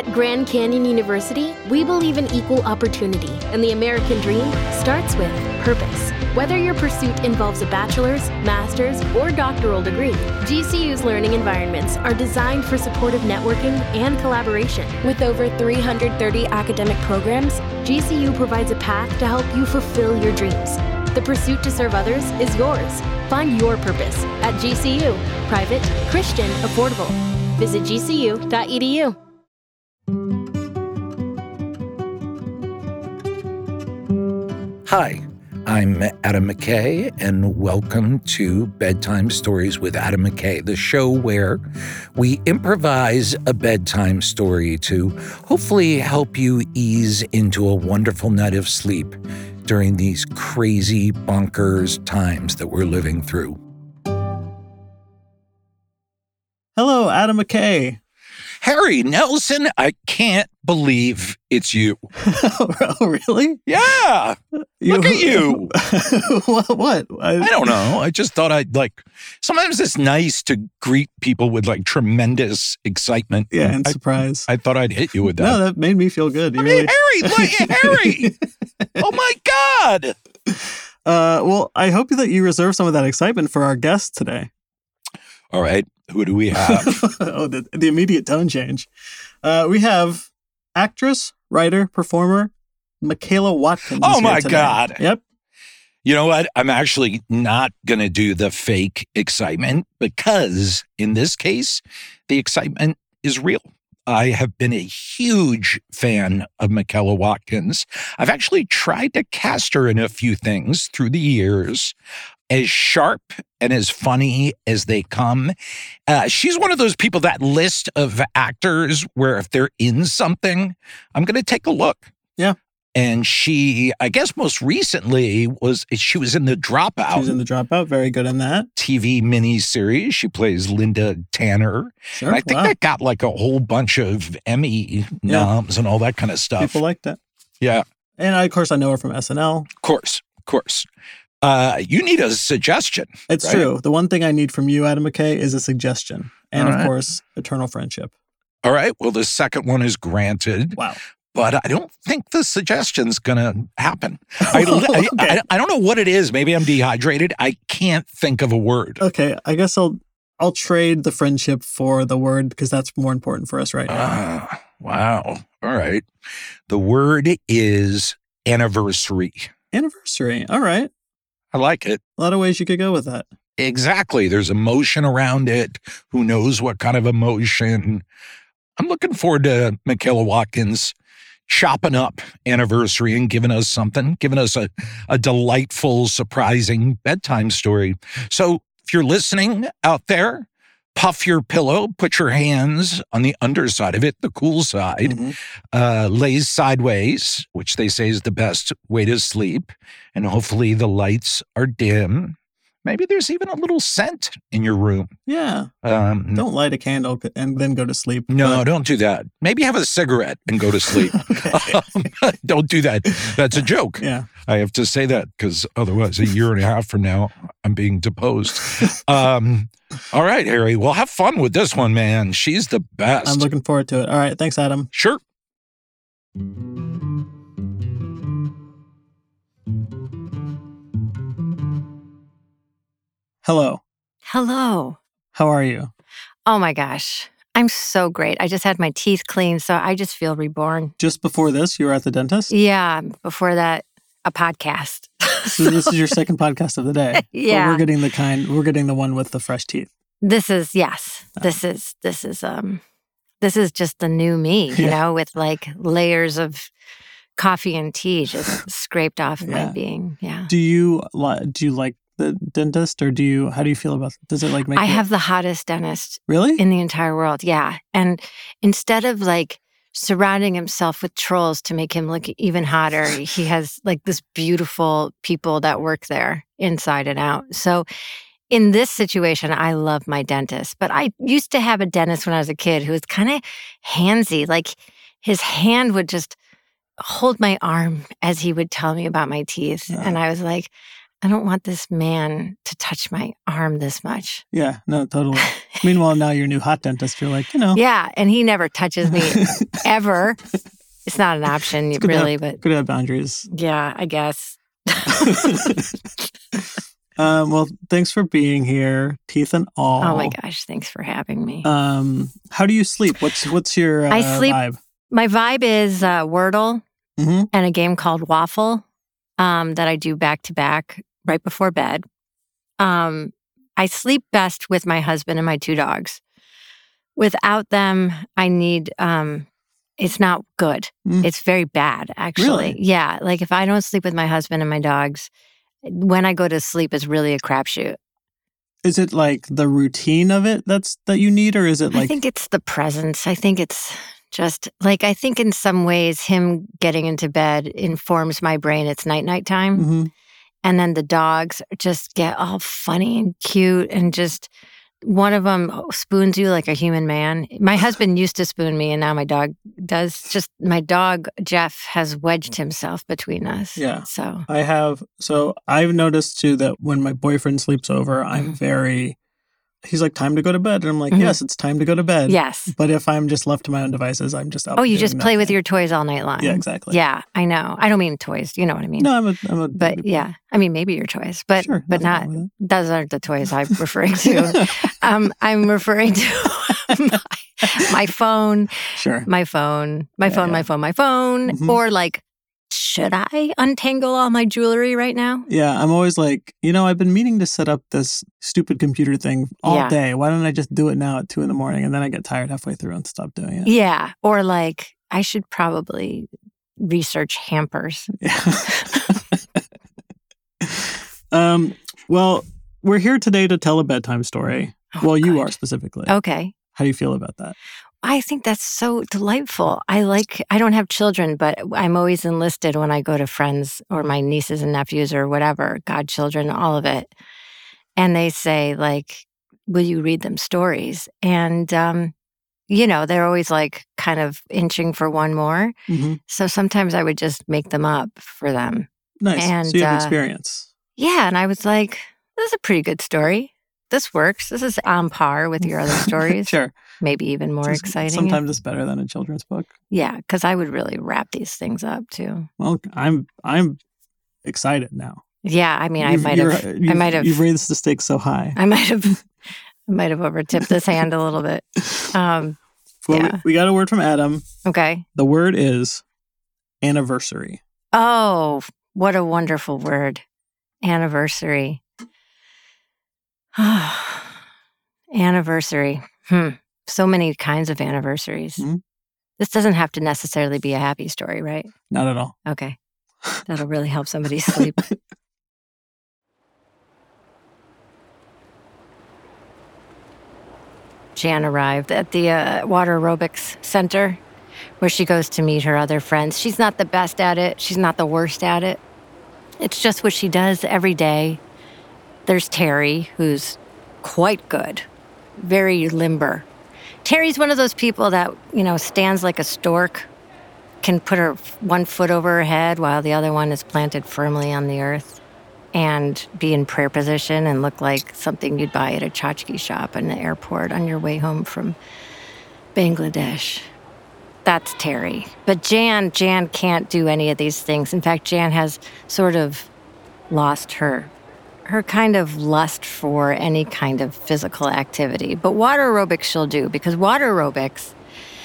At Grand Canyon University, we believe in equal opportunity, and the American dream starts with purpose. Whether your pursuit involves a bachelor's, master's, or doctoral degree, GCU's learning environments are designed for supportive networking and collaboration. With over 330 academic programs, GCU provides a path to help you fulfill your dreams. The pursuit to serve others is yours. Find your purpose at GCU. Private, Christian, affordable. Visit gcu.edu. Hi, I'm Adam McKay, and welcome to Bedtime Stories with Adam McKay, the show where we improvise a bedtime story to hopefully help you ease into a wonderful night of sleep during these crazy, bonkers times that we're living through. Hello, Adam McKay. Harry Nelson, I can't believe it's you. Oh, really? Yeah. Look at you. What? I don't know. I just thought sometimes it's nice to greet people with tremendous excitement. Yeah, and surprise. I thought I'd hit you with that. No, that made me feel good. Harry, Harry. Oh my God. Well, I hope that you reserve some of that excitement for our guest today. All right. Who do we have? The immediate tone change. We have actress, writer, performer, Michaela Watkins. Oh, my today. God. Yep. You know what? I'm actually not going to do the fake excitement because in this case, the excitement is real. I have been a huge fan of Michaela Watkins. I've actually tried to cast her in a few things through the years. As sharp and as funny as they come. She's one of those people, that list of actors where if they're in something, I'm going to take a look. Yeah. And she, I guess most recently, she was in The Dropout. She was in The Dropout. Very good in that. TV miniseries. She plays Linda Tanner. Sure. And I think that got a whole bunch of Emmy noms and all that kind of stuff. People liked it. Yeah. And of course, I know her from SNL. Of course. You need a suggestion. It's right? true. The one thing I need from you, Adam McKay, is a suggestion. And All of right. course, eternal friendship. All right. Well, the second one is granted. Wow. But I don't think the suggestion's going to happen. Okay. I don't know what it is. Maybe I'm dehydrated. I can't think of a word. Okay. I guess I'll trade the friendship for the word because that's more important for us right now. Wow. All right. The word is anniversary. Anniversary. All right. I like it. A lot of ways you could go with that. Exactly. There's emotion around it. Who knows what kind of emotion? I'm looking forward to Michaela Watkins chopping up anniversary and giving us something, giving us a delightful, surprising bedtime story. So if you're listening out there, puff your pillow, put your hands on the underside of it, the cool side, lays sideways, which they say is the best way to sleep. And hopefully the lights are dim. Maybe there's even a little scent in your room. Yeah. Don't light a candle and then go to sleep. No, don't do that. Maybe have a cigarette and go to sleep. Don't do that. That's a joke. Yeah. I have to say that because otherwise a year and a half from now, I'm being deposed. All right, Harry. Well, have fun with this one, man. She's the best. I'm looking forward to it. All right. Thanks, Adam. Sure. Hello. Hello. How are you? Oh my gosh. I'm so great. I just had my teeth cleaned, so I just feel reborn. Just before this, you were at the dentist? Yeah. Before that, a podcast. So this is your second podcast of the day. Yeah. But we're getting the one with the fresh teeth. This is just the new me, you know, with layers of coffee and tea just scraped off my being. Yeah. Do you like the dentist, or how do you feel about it? Does it make I have the hottest dentist really in the entire world. Yeah. And instead of surrounding himself with trolls to make him look even hotter, he has this beautiful people that work there inside and out. So in this situation, I love my dentist, but I used to have a dentist when I was a kid who was kind of handsy. His hand would just hold my arm as he would tell me about my teeth. And I was like, I don't want this man to touch my arm this much. Yeah, no, totally. Meanwhile, now your new hot dentist, you're like, Yeah, and he never touches me ever. It's not an option, really, but good to have boundaries. Yeah, I guess. Well, thanks for being here, teeth and all. Oh my gosh, thanks for having me. How do you sleep? What's your vibe? My vibe is Wordle Mm-hmm. and a game called Waffle that I do back to back right before bed. I sleep best with my husband and my 2 dogs. Without them, I need, it's not good. It's very bad, actually. Really? Yeah. Like if I don't sleep with my husband and my dogs, when I go to sleep, it's really a crapshoot. Is it like the routine of it that you need, or is it like... I think it's the presence. I think it's just like, I think in some ways him getting into bed informs my brain it's night time. Mm-hmm. And then the dogs just get all funny and cute and just one of them spoons you like a human man. My husband used to spoon me and now my dog does. Just my dog, Jeff, has wedged himself between us. Yeah. So I've noticed too that when my boyfriend sleeps over, I'm he's like, time to go to bed. And I'm like, yes, it's time to go to bed. Yes. But if I'm just left to my own devices, I'm just up. Oh, you just play with your toys all night long. Yeah, exactly. Yeah, I know. I don't mean toys. You know what I mean? No, I'm a But yeah, I mean, maybe your toys, but Sure, but not, those aren't the toys I'm referring to. I'm referring to my phone. Sure. My phone, or like, should I untangle all my jewelry right now? Yeah, I'm always like, I've been meaning to set up this stupid computer thing all day. Why don't I just do it now at 2 a.m? And then I get tired halfway through and stop doing it. Yeah, or like, I should probably research hampers. Well, we're here today to tell a bedtime story. Oh, you good. are specifically. Okay. How do you feel about that? I think that's so delightful. I don't have children, but I'm always enlisted when I go to friends or my nieces and nephews or whatever, godchildren, all of it. And they say, like, will you read them stories? And, they're always like kind of inching for one more. Mm-hmm. So sometimes I would just make them up for them. Nice. And, so you have experience. Yeah. And I was like, this is a pretty good story. This works. This is on par with your other stories. Sure. Maybe even more exciting. Sometimes it's better than a children's book. Yeah, because I would really wrap these things up too. Well, I'm excited now. Yeah, I mean, I might have. You've raised the stakes so high. I might have overtipped this hand a little bit. We got a word from Adam. Okay. The word is anniversary. Oh, what a wonderful word, anniversary. Anniversary. So many kinds of anniversaries. Mm-hmm. This doesn't have to necessarily be a happy story, right? Not at all. Okay. That'll really help somebody sleep. Jan arrived at the water aerobics center where she goes to meet her other friends. She's not the best at it. She's not the worst at it. It's just what she does every day. There's Terry, who's quite good, very limber. Terry's one of those people that, stands like a stork, can put her one foot over her head while the other one is planted firmly on the earth and be in prayer position and look like something you'd buy at a tchotchke shop in the airport on your way home from Bangladesh. That's Terry. But Jan can't do any of these things. In fact, Jan has sort of lost her kind of lust for any kind of physical activity. But water aerobics she'll do, because water aerobics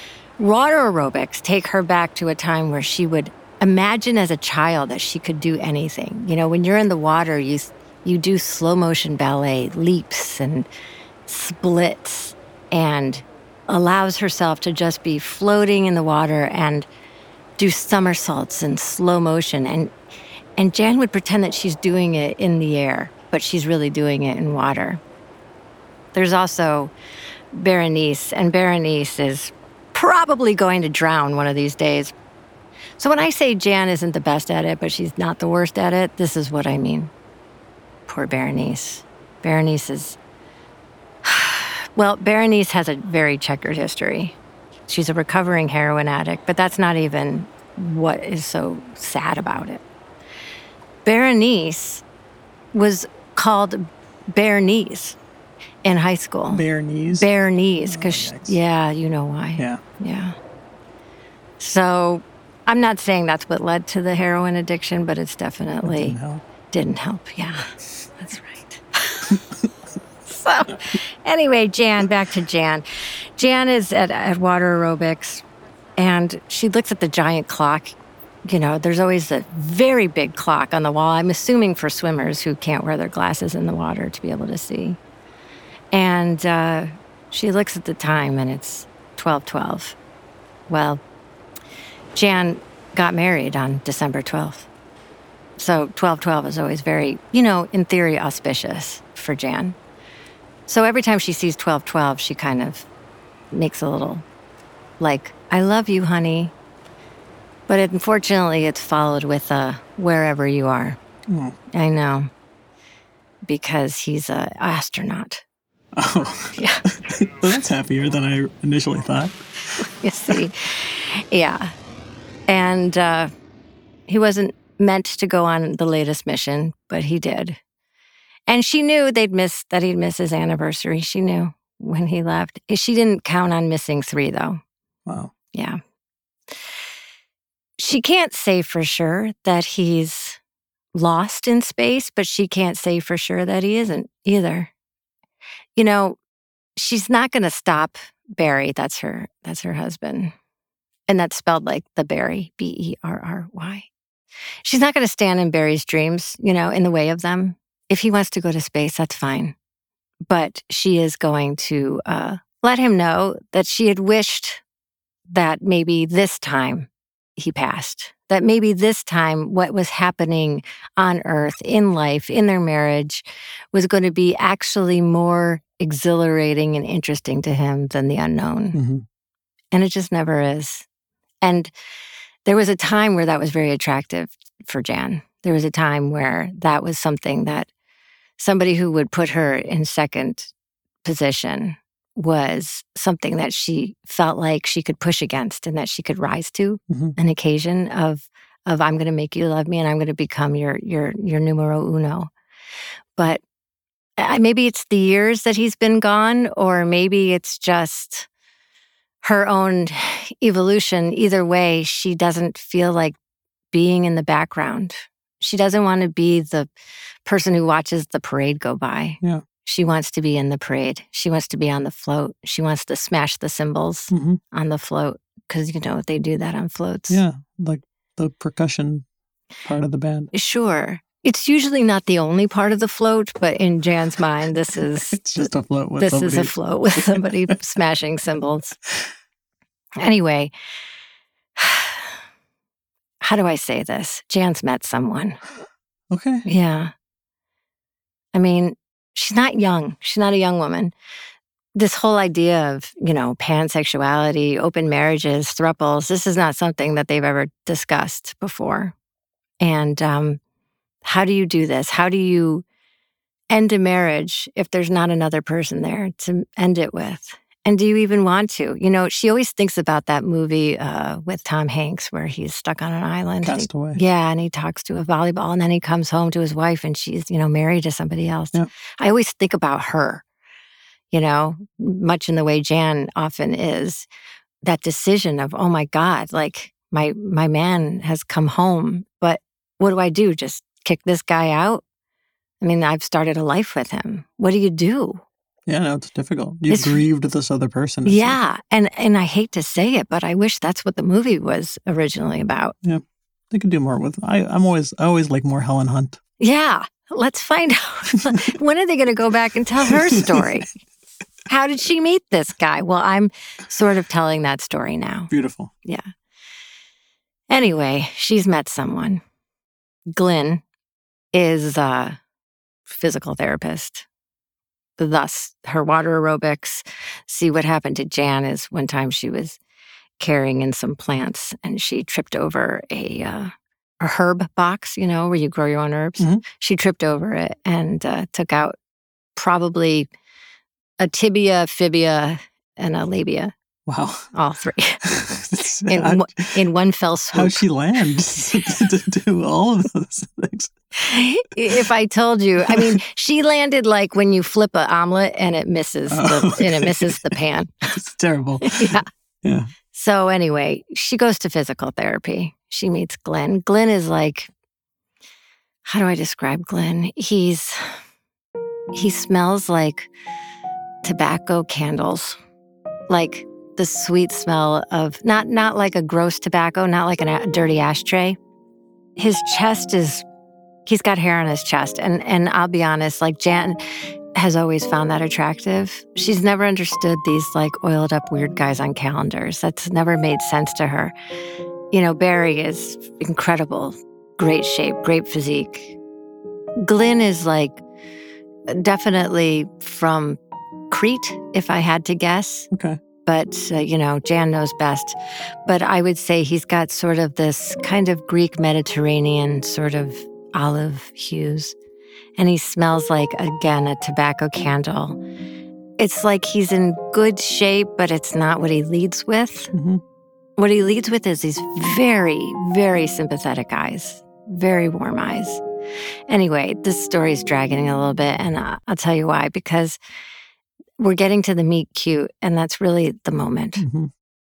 take her back to a time where she would imagine as a child that she could do anything. When you're in the water, you do slow motion ballet, leaps and splits, and allows herself to just be floating in the water and do somersaults in slow motion. And Jan would pretend that she's doing it in the air, but she's really doing it in water. There's also Berenice, and Berenice is probably going to drown one of these days. So when I say Jan isn't the best at it, but she's not the worst at it, this is what I mean. Poor Berenice. Berenice has a very checkered history. She's a recovering heroin addict, but that's not even what is so sad about it. Berenice was called Bare Knees in high school. Bare knees? Bare Knees, because, yikes. yeah, you know why. Yeah. Yeah. So I'm not saying that's what led to the heroin addiction, but it's definitely didn't help. Yeah, that's right. So anyway, back to Jan. Jan is at water aerobics, and she looks at the giant clock. You know, there's always a very big clock on the wall, I'm assuming for swimmers who can't wear their glasses in the water to be able to see. And she looks at the time, and it's 12:12. Well, Jan got married on December 12th. So 12/12 is always very, in theory, auspicious for Jan. So every time she sees 12/12, she kind of makes a little, like, I love you, honey. But unfortunately, it's followed with a wherever you are. Oh. I know. Because he's an astronaut. Oh. Yeah. Well, that's happier than I initially thought. You see. Yeah. And he wasn't meant to go on the latest mission, but he did. And she knew he'd miss his anniversary. She knew when he left. She didn't count on missing 3, though. Wow. Yeah. She can't say for sure that he's lost in space, but she can't say for sure that he isn't either. She's not going to stop Barry. That's her husband. And that's spelled like the Barry, Berry. She's not going to stand in Barry's dreams, in the way of them. If he wants to go to space, that's fine. But she is going to let him know that she had wished that maybe this time he passed. That maybe this time what was happening on Earth, in life, in their marriage, was going to be actually more exhilarating and interesting to him than the unknown. Mm-hmm. And it just never is. And there was a time where that was very attractive for Jan. There was a time where that was something that somebody who would put her in second position was something that she felt like she could push against and that she could rise to. Mm-hmm. An occasion of I'm going to make you love me and I'm going to become your numero uno. But maybe it's the years that he's been gone, or maybe it's just her own evolution. Either way, she doesn't feel like being in the background. She doesn't want to be the person who watches the parade go by. Yeah. She wants to be in the parade. She wants to be on the float. She wants to smash the cymbals on the float because, they do that on floats. Yeah, like the percussion part of the band. Sure. It's usually not the only part of the float, but in Jan's mind, this is... It's just a float with somebody. This is a float with somebody smashing cymbals. Anyway, how do I say this? Jan's met someone. Okay. Yeah. I mean, she's not young. She's not a young woman. This whole idea of, pansexuality, open marriages, thruples, this is not something that they've ever discussed before. And how do you do this? How do you end a marriage if there's not another person there to end it with? And do you even want to? She always thinks about that movie with Tom Hanks where he's stuck on an island. Castaway. Yeah, and he talks to a volleyball, and then he comes home to his wife, and she's, married to somebody else. Yeah. I always think about her, much in the way Jan often is. That decision of, oh my God, like my man has come home, but what do I do? Just kick this guy out? I mean, I've started a life with him. What do you do? Yeah, no, it's difficult. You've grieved this other person. Yeah, and I hate to say it, but I wish that's what the movie was originally about. Yeah, they could do more with. I always like more Helen Hunt. Yeah, let's find out. When are they going to go back and tell her story? How did she meet this guy? Well, I'm sort of telling that story now. Beautiful. Yeah. Anyway, she's met someone. Glyn is a physical therapist. Thus, her water aerobics. See, what happened to Jan is one time she was carrying in some plants and she tripped over a herb box, where you grow your own herbs. Mm-hmm. She tripped over it and took out probably a tibia, fibia, and a labia. Wow. All 3. in one fell swoop. How'd she land to do all of those things? If I told you, I mean, she landed like when you flip an omelet and it misses the pan. It's terrible. Yeah. So anyway, she goes to physical therapy. She meets Glenn. Glenn is like, how do I describe Glenn? He smells like tobacco candles, like the sweet smell of not like a gross tobacco, not like a dirty ashtray. His chest he's got hair on his chest. And I'll be honest, like Jan has always found that attractive. She's never understood these like oiled up weird guys on calendars. That's never made sense to her. You know, Barry is incredible, great shape, great physique. Glenn is like definitely from Crete, if I had to guess. Okay. But, Jan knows best. But I would say he's got sort of this kind of Greek Mediterranean sort of olive hues. And he smells like, again, a tobacco candle. It's like he's in good shape, but it's not what he leads with. Mm-hmm. What he leads with is these very, very sympathetic eyes, very warm eyes. Anyway, this story's dragging a little bit, and I'll tell you why. Because we're getting to the meet cute, and that's really the moment. Mm-hmm.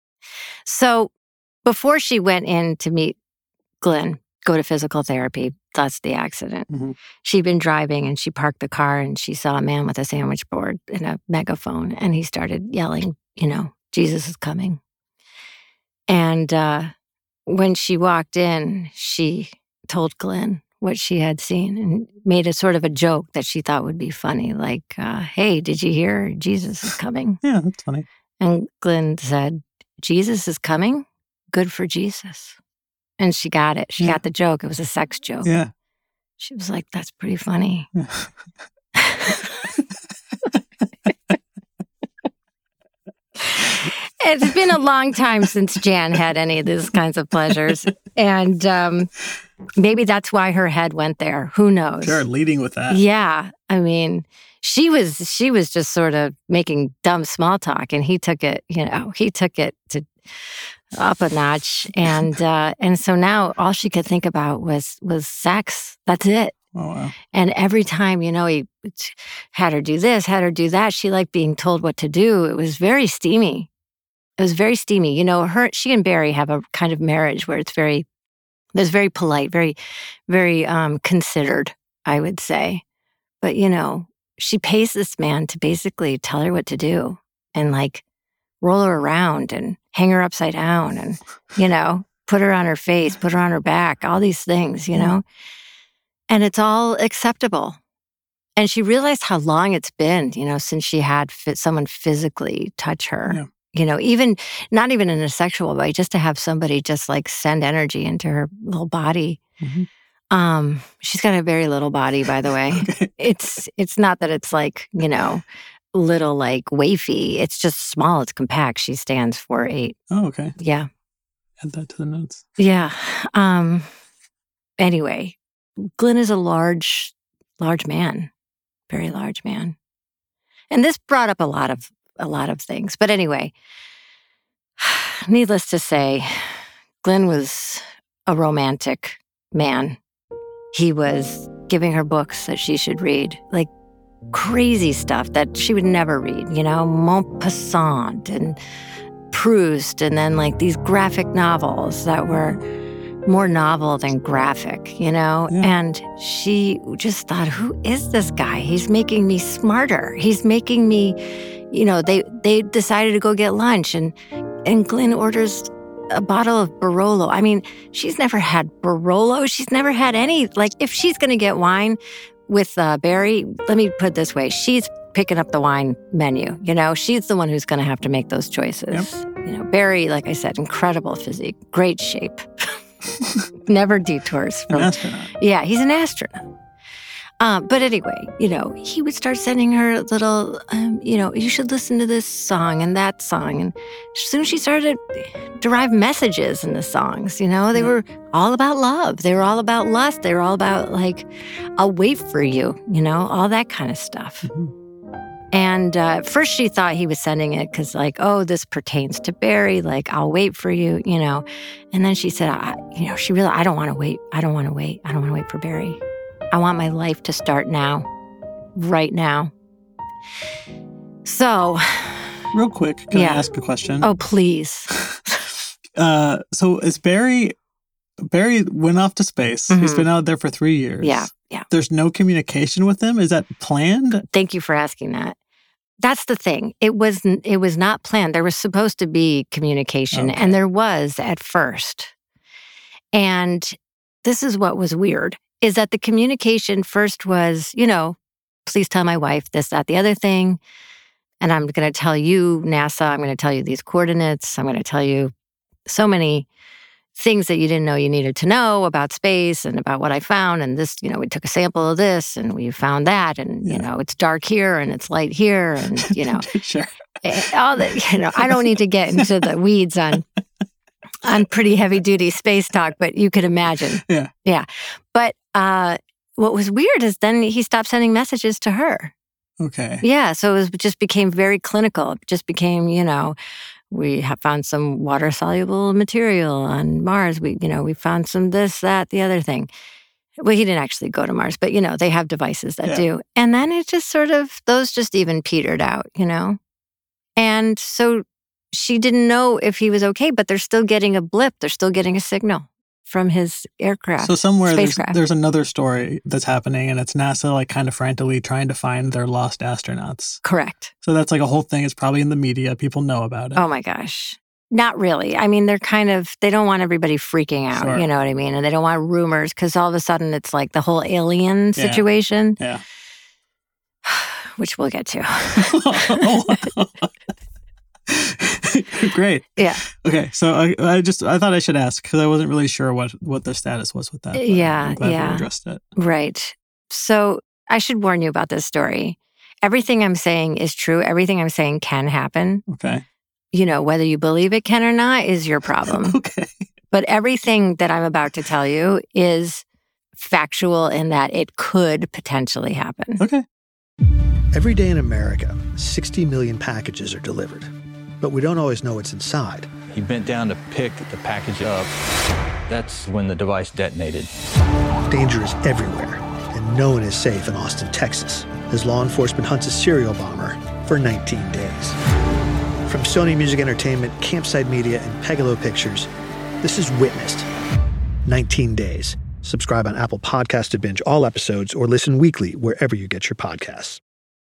So before she went in to meet Glenn, go to physical therapy, that's the accident. Mm-hmm. She'd been driving, and she parked the car, and she saw a man with a sandwich board and a megaphone, and he started yelling, Jesus is coming. And when she walked in, she told Glenn what she had seen and made a sort of a joke that she thought would be funny, like, hey, did you hear Jesus is coming? Yeah, that's funny. And Glenn said, Jesus is coming? Good for Jesus. And she got it. She got the joke. It was a sex joke. Yeah. She was like, that's pretty funny. Yeah. It's been a long time since Jan had any of these kinds of pleasures. And maybe that's why her head went there. Who knows? Sure, leading with that. Yeah. I mean, she was just sort of making dumb small talk, and he took it to up a notch. And so now all she could think about was sex. That's it. Oh, wow. And every time, he had her do this, had her do that, she liked being told what to do. It was very steamy. She and Barry have a kind of marriage where it's very polite, very, very considered, I would say. But, she pays this man to basically tell her what to do and like roll her around and hang her upside down and, put her on her face, put her on her back, all these things, And it's all acceptable. And she realized how long it's been, since she had someone physically touch her. Yeah. Even not even in a sexual way, just to have somebody just like send energy into her little body. Mm-hmm. She's got a very little body, by the way. Okay. It's not that it's like, little like wafy. It's just small. It's compact. She stands 4'8". Oh, okay. Yeah. Add that to the notes. Yeah. Anyway, Glenn is a large man, very large man. And this brought up a lot of things. But anyway, needless to say, Glenn was a romantic man. He was giving her books that she should read, like crazy stuff that she would never read, Maupassant and Proust, and then like these graphic novels that were more novel than graphic, Yeah. And she just thought, who is this guy? He's making me smarter. He's making me, they decided to go get lunch, and Glenn orders a bottle of Barolo. I mean, she's never had Barolo. She's never had any, like, if she's going to get wine with Barry, let me put it this way. She's picking up the wine menu, She's the one who's going to have to make those choices. Yep. Barry, like I said, incredible physique, great shape. Never detours. An astronaut. Yeah, he's an astronaut. But anyway, he would start sending her little, you should listen to this song and that song. And soon she started to derive messages in the songs, They were all about love. They were all about lust. They were all about, like, I'll wait for you, all that kind of stuff. Mm-hmm. And first she thought he was sending it because like, oh, this pertains to Barry. Like, I'll wait for you, you know. And then she said, she realized, I don't want to wait. I don't want to wait. I don't want to wait for Barry. I want my life to start now, right now. So. Real quick, can I ask a question? Oh, please. So is Barry went off to space. Mm-hmm. He's been out there for 3 years. Yeah. There's no communication with him? Is that planned? Thank you for asking that. That's the thing. It was not planned. There was supposed to be communication, and there was at first. And this is what was weird, is that the communication first was, please tell my wife this, that, the other thing. And I'm going to tell you, NASA, I'm going to tell you these coordinates. I'm going to tell you so many things that you didn't know you needed to know about space and about what I found. And this, we took a sample of this and we found that. And, it's dark here and it's light here. And, Sure. All that, I don't need to get into the weeds on pretty heavy duty space talk, but you could imagine. Yeah. Yeah. But what was weird is then he stopped sending messages to her. Okay. Yeah. So it just became very clinical. It just became, we have found some water-soluble material on Mars. We found some this, that, the other thing. Well, he didn't actually go to Mars, but, they have devices that do. And then it just those just even petered out, And so she didn't know if he was okay, but they're still getting a blip. They're still getting a signal from his aircraft. So somewhere there's another story that's happening, and it's NASA like kind of frantically trying to find their lost astronauts. Correct. So that's like a whole thing. It's probably in the media. People know about it. Oh my gosh. Not really. I mean, they don't want everybody freaking out, Sure. You know what I mean? And they don't want rumors because all of a sudden it's like the whole alien situation. Yeah. Which we'll get to. Great. Yeah. Okay. So I thought I should ask because I wasn't really sure what the status was with that. Yeah. I'm glad we addressed it. Right. So I should warn you about this story. Everything I'm saying is true. Everything I'm saying can happen. Okay. Whether you believe it can or not is your problem. Okay. But everything that I'm about to tell you is factual in that it could potentially happen. Okay. Every day in America, 60 million packages are delivered. But we don't always know what's inside. He bent down to pick the package up. That's when the device detonated. Danger is everywhere, and no one is safe in Austin, Texas, as law enforcement hunts a serial bomber for 19 days. From Sony Music Entertainment, Campside Media, and Pegalo Pictures, this is Witnessed. 19 Days. Subscribe on Apple Podcasts to binge all episodes or listen weekly wherever you get your podcasts.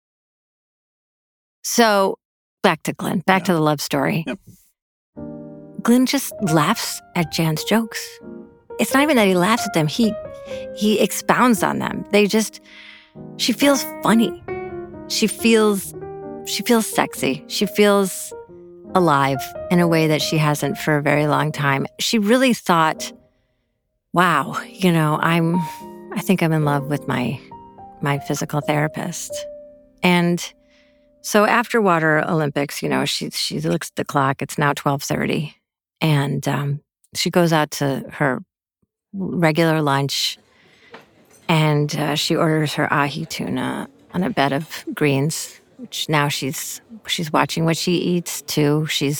So, back to Glenn, back to the love story. Yep. Glenn just laughs at Jan's jokes. It's not even that he laughs at them. He expounds on them. She feels funny. She feels sexy. She feels alive in a way that she hasn't for a very long time. She really thought, wow, I think I'm in love with my physical therapist. And so after Water Olympics, she looks at the clock. It's now 12:30. And she goes out to her regular lunch and she orders her ahi tuna on a bed of greens, which now she's watching what she eats too. She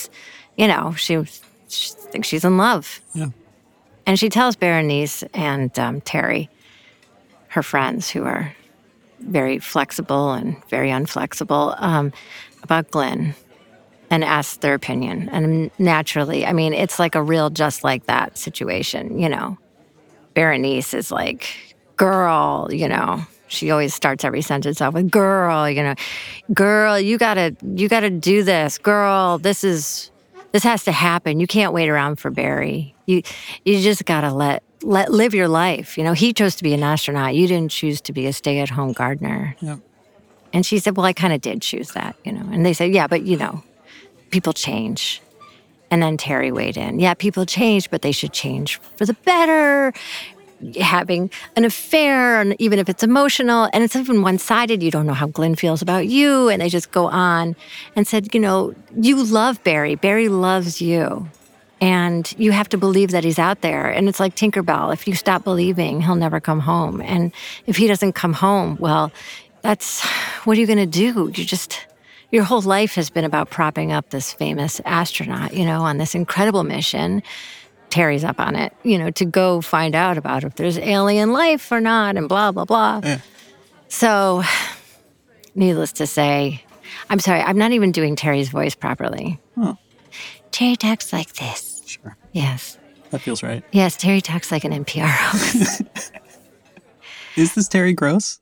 thinks she's in love. Yeah. And she tells Berenice and Terry, her friends who are very flexible and very unflexible, about Glenn and asks their opinion. And naturally, I mean, it's like a real just like that situation, Berenice is like, girl, she always starts every sentence off with girl, girl, you gotta do this. Girl, this has to happen. You can't wait around for Barry. You just gotta live your life. He chose to be an astronaut. You didn't choose to be a stay-at-home gardener. Yeah. And she said, well, I kind of did choose that, And they said, yeah, but, people change. And then Terry weighed in. Yeah, people change, but they should change for the better. Having an affair, and even if it's emotional, and it's even one-sided, you don't know how Glenn feels about you. And they just go on and said, you love Barry. Barry loves you. And you have to believe that he's out there. And it's like Tinkerbell. If you stop believing, he'll never come home. And if he doesn't come home, well, that's, what are you going to do? Your whole life has been about propping up this famous astronaut, on this incredible mission. Terry's up on it, to go find out about if there's alien life or not and blah, blah, blah. Yeah. So, needless to say, I'm sorry, I'm not even doing Terry's voice properly. Oh. Terry talks like this. Sure. Yes. That feels right. Yes, Terry talks like an NPR host. Is this Terry Gross?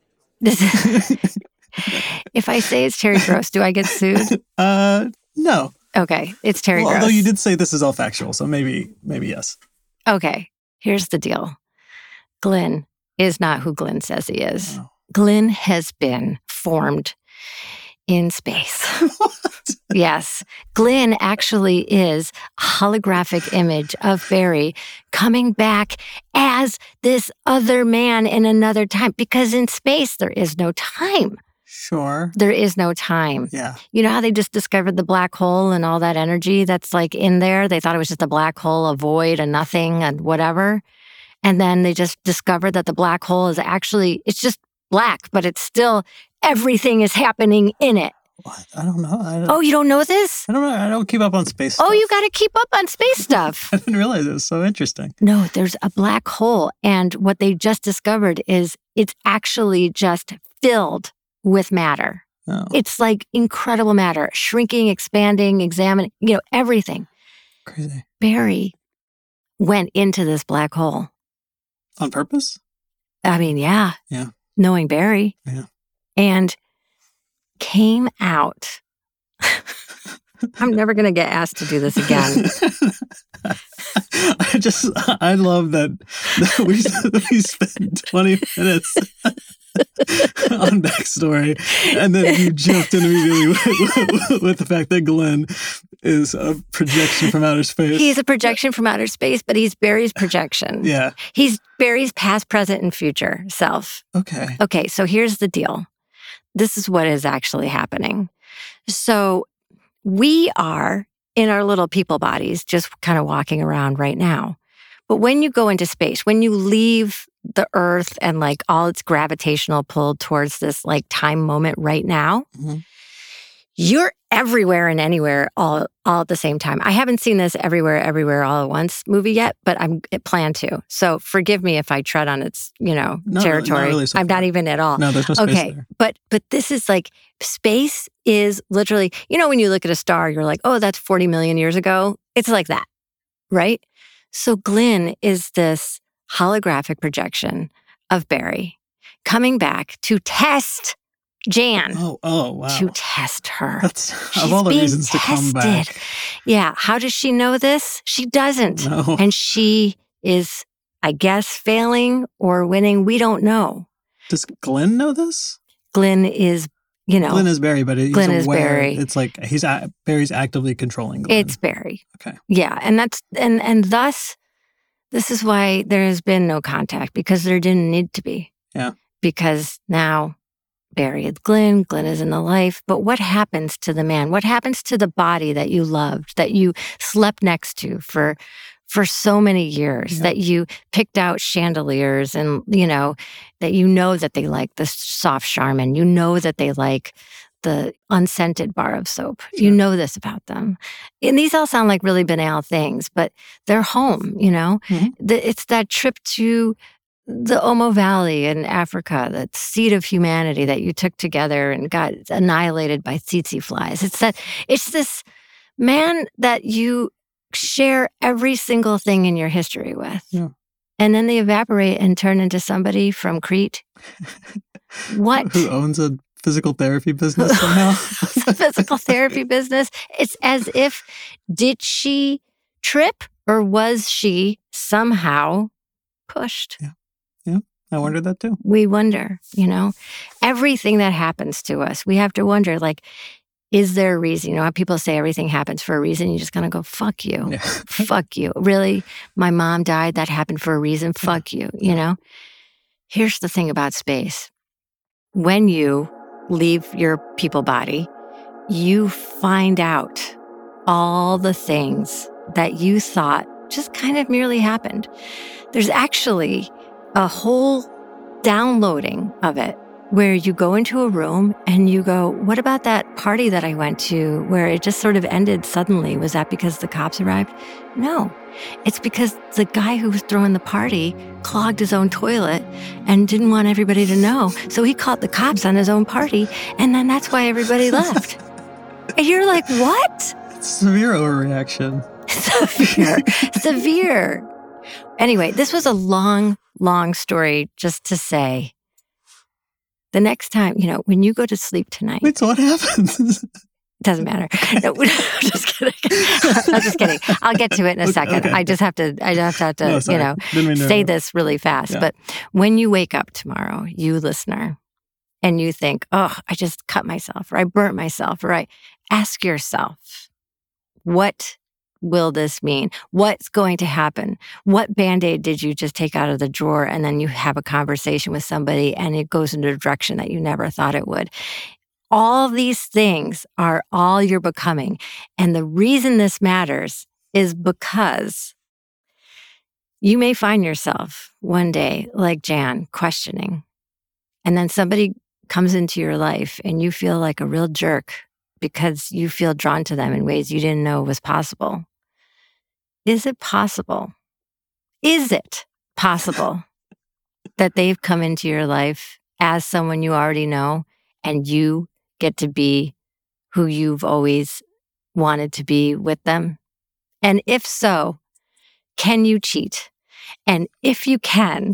If I say it's Terry Gross, do I get sued? No. Okay, it's Terry Gross. Although you did say this is all factual, so maybe yes. Okay, here's the deal. Glenn is not who Glenn says he is. Oh. Glenn has been formed in space. What? Yes. Glenn actually is a holographic image of Barry coming back as this other man in another time, because in space there is no time. Sure. There is no time. Yeah. You know how they just discovered the black hole and all that energy that's like in there? They thought it was just a black hole, a void, a nothing, and whatever. And then they just discovered that the black hole is actually, it's just black, but it's still, everything is happening in it. What? I don't know. Oh, you don't know this? I don't know. I don't keep up on space stuff. Oh, you got to keep up on space stuff. I didn't realize it was so interesting. No, there's a black hole. And what they just discovered is it's actually just filled with matter. Oh. It's like incredible matter, shrinking, expanding, examining, everything. Crazy. Barry went into this black hole. On purpose? I mean, yeah. Yeah. Knowing Barry. Yeah. And came out. I'm never going to get asked to do this again. I love that we spent 20 minutes on backstory, and then you jumped in immediately with the fact that Glenn is a projection from outer space. He's a projection from outer space, but he's Barry's projection. Yeah. He's Barry's past, present, and future self. Okay. Okay, so here's the deal. This is what is actually happening. So we are in our little people bodies just kind of walking around right now. But when you go into space, when you leave the Earth and like all its gravitational pull towards this like time moment right now, you're everywhere and anywhere all at the same time. I haven't seen this everywhere all at once movie yet, but I'm plan to. So forgive me if I tread on its, territory. Not really so I'm far. not even at all. No, there's no space there. But this is like, space is literally, when you look at a star, you're like, oh, that's 40 million years ago. It's like that, right? So Glenn is this holographic projection of Barry coming back to test Jan. Oh, wow. To test her. That's She's of all the being reasons to come back. tested. Yeah. How does she know this? She doesn't. No. And she is, I guess, failing or winning. We don't know. Does Glenn know this? Glenn is, Glenn is Barry, but he's Glenn is aware. Barry. It's like Barry's actively controlling Glenn. It's Barry. Okay. Yeah. And that's, and thus, this is why there has been no contact, because there didn't need to be. Yeah. Because now Barry is Glenn is in the life. But what happens to the man? What happens to the body that you loved, that you slept next to for so many years, that you picked out chandeliers and, that they like the soft Charmin, that they like the unscented bar of soap. Sure. You know this about them. And these all sound like really banal things, but they're home, It's that trip to the Omo Valley in Africa, that seed of humanity that you took together and got annihilated by tsetse flies. It's this man that you share every single thing in your history with. Yeah. And then they evaporate and turn into somebody from Crete. What? Who owns a physical therapy business somehow? It's a physical therapy business. It's as if, did she trip or was she somehow pushed? Yeah. I wondered that too. We wonder, everything that happens to us, we have to wonder, like, is there a reason? How people say everything happens for a reason. You just kind of go, fuck you. Yeah. Fuck you. Really? My mom died. That happened for a reason. Fuck you. Here's the thing about space. When you leave your people body, you find out all the things that you thought just kind of merely happened. There's actually a whole downloading of it where you go into a room and you go, what about that party that I went to where it just sort of ended suddenly? Was that because the cops arrived? No, it's because the guy who was throwing the party clogged his own toilet and didn't want everybody to know. So he called the cops on his own party, and then that's why everybody left. And you're like, what? Severe overreaction. Severe. Anyway, this was a long, long story just to say, the next time, when you go to sleep tonight. Wait, so what happens? Doesn't matter. No, I'm just kidding. I'm just kidding. I'll get to it in a second. Okay. I just have to, say this really fast. Yeah. But when you wake up tomorrow, you listener, and you think, oh, I just cut myself, or I burnt myself, or ask yourself, what will this mean? What's going to happen? What Band-Aid did you just take out of the drawer and then you have a conversation with somebody and it goes in a direction that you never thought it would? All these things are all you're becoming. And the reason this matters is because you may find yourself one day, like Jan, questioning. And then somebody comes into your life and you feel like a real jerk because you feel drawn to them in ways you didn't know was possible. Is it possible? Is it possible that they've come into your life as someone you already know and you get to be who you've always wanted to be with them? And if so, can you cheat? And if you can,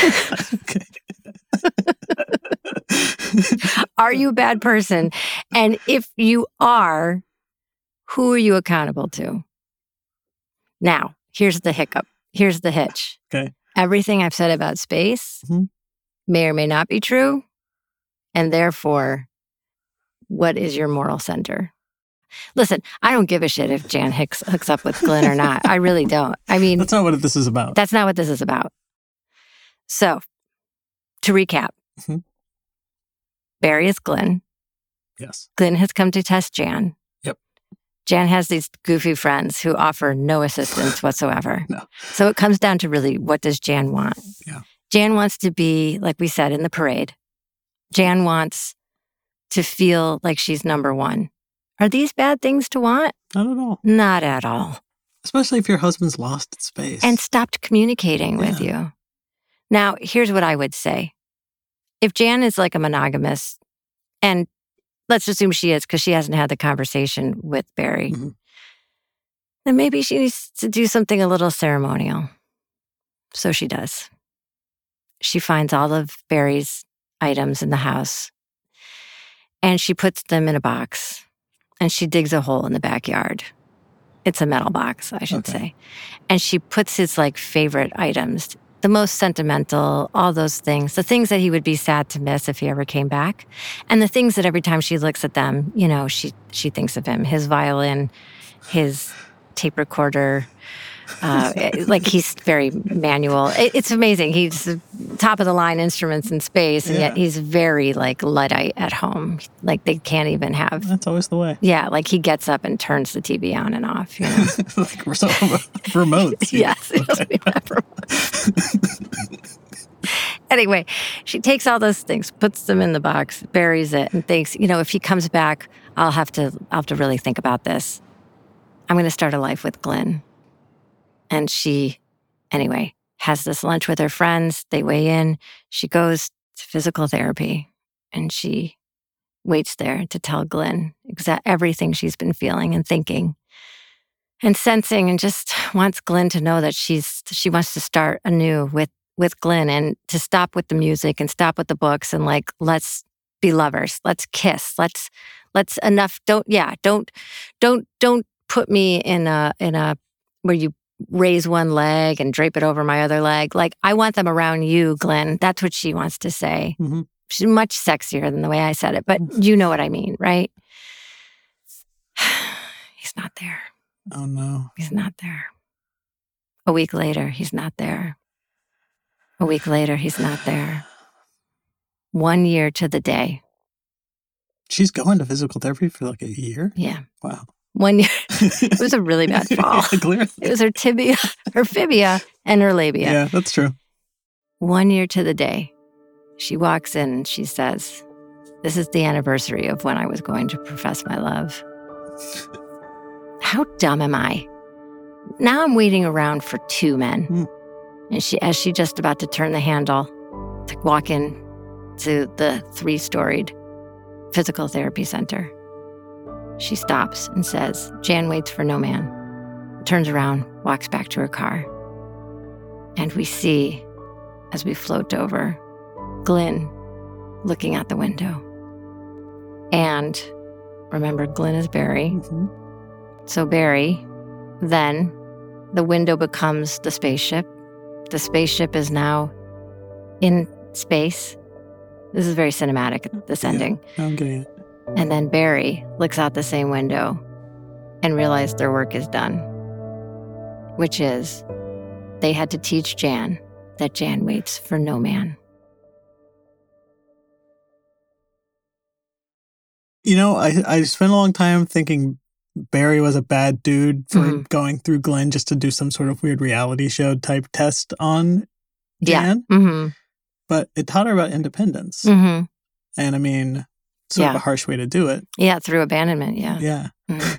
are you a bad person? And if you are, who are you accountable to? Now, here's the hiccup. Here's the hitch. Okay. Everything I've said about space may or may not be true. And therefore, what is your moral center? Listen, I don't give a shit if Jan hooks up with Glenn or not. I really don't. I mean, that's not what this is about. That's not what this is about. So, to recap, Barry is Glenn. Yes. Glenn has come to test Jan. Yep. Jan has these goofy friends who offer no assistance whatsoever. No. So it comes down to really, what does Jan want? Yeah. Jan wants to be, like we said, in the parade. Jan wants to feel like she's number one. Are these bad things to want? Not at all. Not at all. Especially if your husband's lost in space. And stopped communicating with you. Now, here's what I would say. If Jan is like a monogamous, and let's assume she is because she hasn't had the conversation with Barry, then maybe she needs to do something a little ceremonial. So she does. She finds all of Barry's items in the house and she puts them in a box and she digs a hole in the backyard. It's a metal box, I should say. And she puts his favorite items, the most sentimental, all those things, the things that he would be sad to miss if he ever came back. And the things that every time she looks at them, she thinks of him, his violin, his tape recorder, he's very manual. It's amazing. He's top of the line instruments in space, and yet he's very Luddite at home. They can't even have. That's always the way. Yeah, he gets up and turns the TV on and off. Remotes. Yes, he doesn't even have remotes. Anyway, she takes all those things, puts them in the box, buries it, and thinks, if he comes back, I'll have to really think about this. I'm going to start a life with Glenn. And she, anyway, has this lunch with her friends. They weigh in. She goes to physical therapy, and she waits there to tell Glenn everything she's been feeling and thinking and sensing, and just wants Glenn to know that she wants to start anew with Glenn, and to stop with the music and stop with the books, and let's be lovers. Let's kiss. Let's enough. Don't put me in a where you raise one leg and drape it over my other leg. I want them around you, Glenn. That's what she wants to say. She's much sexier than the way I said it, but you know what I mean, right? He's not there. Oh, no. He's not there. A week later, he's not there. A week later, he's not there. 1 year to the day. She's going to physical therapy for a year? Yeah. Wow. 1 year. It was a really bad fall. Clearly. It was her tibia, her fibia, and her labia. Yeah, that's true. 1 year to the day. She walks in and she says, "This is the anniversary of when I was going to profess my love." How dumb am I? Now I'm waiting around for two men. And as she just about to turn the handle to walk in to the 3-storied physical therapy center, she stops and says, "Jan waits for no man." Turns around, walks back to her car. And we see, as we float over, Glenn looking out the window. And remember, Glenn is Barry. So Barry, then the window becomes the spaceship. The spaceship is now in space. This is very cinematic, this ending. I'm getting it. And then Barry looks out the same window and realizes their work is done, which is they had to teach Jan that Jan waits for no man. You know, I spent a long time thinking Barry was a bad dude for going through Glenn just to do some sort of weird reality show type test on Jan. Yeah. But it taught her about independence. And I mean, sort of a harsh way to do it. Yeah, through abandonment, yeah. Yeah.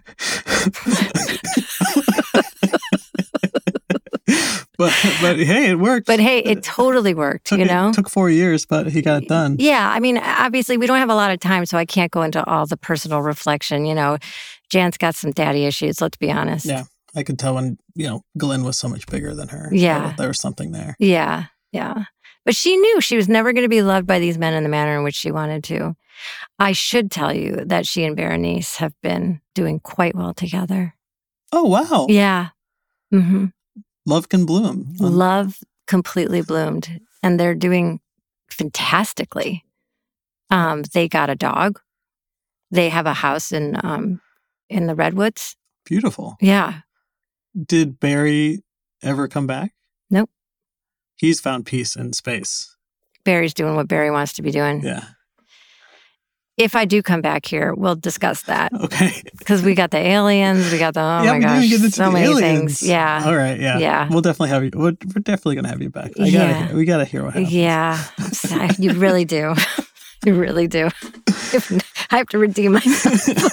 But hey, it worked. But hey, it totally worked, you know? It took 4 years, but he got it done. Yeah, I mean, obviously we don't have a lot of time, so I can't go into all the personal reflection, you know. Jan's got some daddy issues, let's be honest. Yeah, I could tell when, Glenn was so much bigger than her. Yeah. There was something there. Yeah. But she knew she was never going to be loved by these men in the manner in which she wanted to. I should tell you that she and Berenice have been doing quite well together. Oh, wow. Yeah. Love can bloom. Love completely bloomed. And they're doing fantastically. They got a dog. They have a house in the Redwoods. Beautiful. Yeah. Did Barry ever come back? Nope. He's found peace in space. Barry's doing what Barry wants to be doing. Yeah. If I do come back here, we'll discuss that. Okay. Because we got the aliens, we got the, oh my gosh, so many things. Yeah. All right, yeah. We'll definitely have you, we're definitely going to have you back. We got to hear what happens. Yeah. You really do. You really do. I have to redeem myself.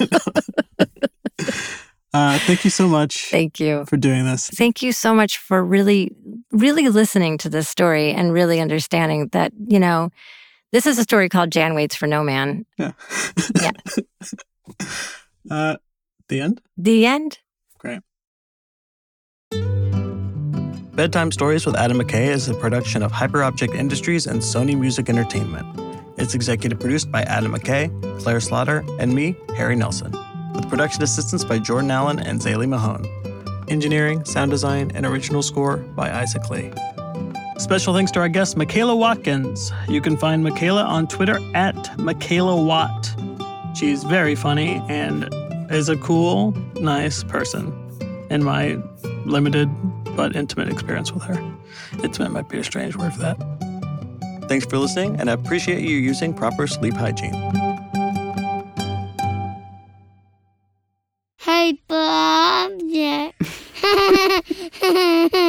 Thank you so much. Thank you for doing this. Thank you so much for really, really listening to this story and really understanding that, this is a story called Jan Waits for No Man. Yeah. Yeah. The end? The end. Great. Bedtime Stories with Adam McKay is a production of Hyperobject Industries and Sony Music Entertainment. It's executive produced by Adam McKay, Claire Slaughter, and me, Harry Nelson, with production assistance by Jordan Allen and Zaylee Mahone. Engineering, sound design, and original score by Isaac Lee. Special thanks to our guest, Michaela Watkins. You can find Michaela on Twitter at Michaela Watt. She's very funny and is a cool, nice person in my limited but intimate experience with her. Intimate might be a strange word for that. Thanks for listening, and I appreciate you using proper sleep hygiene. Hyperobject.